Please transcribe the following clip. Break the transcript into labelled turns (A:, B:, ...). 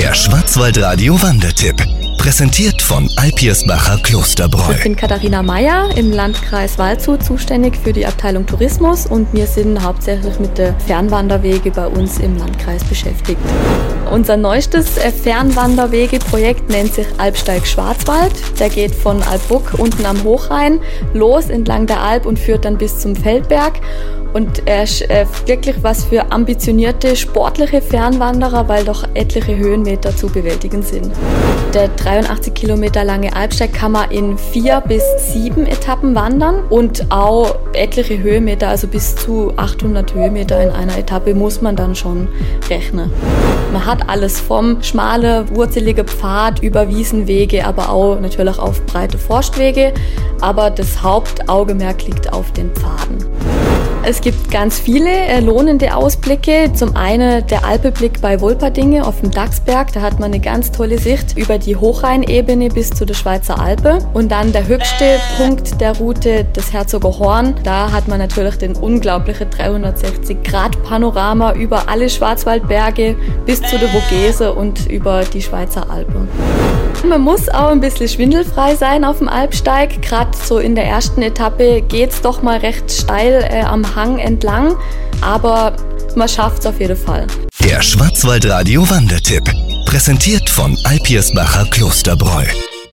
A: Der Schwarzwaldradio-Wandertipp. Präsentiert von Alpirsbacher Klosterbräu.
B: Ich bin Katharina Meyer, im Landkreis Waldshut zuständig für die Abteilung Tourismus, und wir sind hauptsächlich mit den Fernwanderwege bei uns im Landkreis beschäftigt. Unser neuestes Fernwanderwegeprojekt nennt sich Alpsteig Schwarzwald. Der geht von Alpbruck unten am Hochrhein los entlang der Alp und führt dann bis zum Feldberg. Und er ist wirklich was für ambitionierte, sportliche Fernwanderer, weil doch etliche Höhenmeter zu bewältigen sind. Der 83 Kilometer lange Alpsteig kann man in 4 bis 7 Etappen wandern und auch etliche Höhenmeter, also bis zu 800 Höhenmeter in einer Etappe muss man dann schon rechnen. Man hat alles vom schmalen, wurzeligen Pfad über Wiesenwege, aber auch natürlich auf breite Forstwege, aber das Hauptaugenmerk liegt auf den Pfaden. Es gibt ganz viele lohnende Ausblicke. Zum einen der Alpeblick bei Wolperdinge auf dem Dachsberg. Da hat man eine ganz tolle Sicht über die Hochrheinebene bis zu der Schweizer Alpe. Und dann der höchste Punkt der Route, das Herzoger Horn. Da hat man natürlich den unglaublichen 360-Grad-Panorama über alle Schwarzwaldberge bis zu der Vogese und über die Schweizer Alpe. Man muss auch ein bisschen schwindelfrei sein auf dem Alpsteig. Gerade so in der ersten Etappe geht's doch mal recht steil am Hang entlang, aber man schafft's auf jeden Fall.
A: Der Schwarzwaldradio-Wandertipp. Präsentiert von Alpirsbacher Klosterbräu.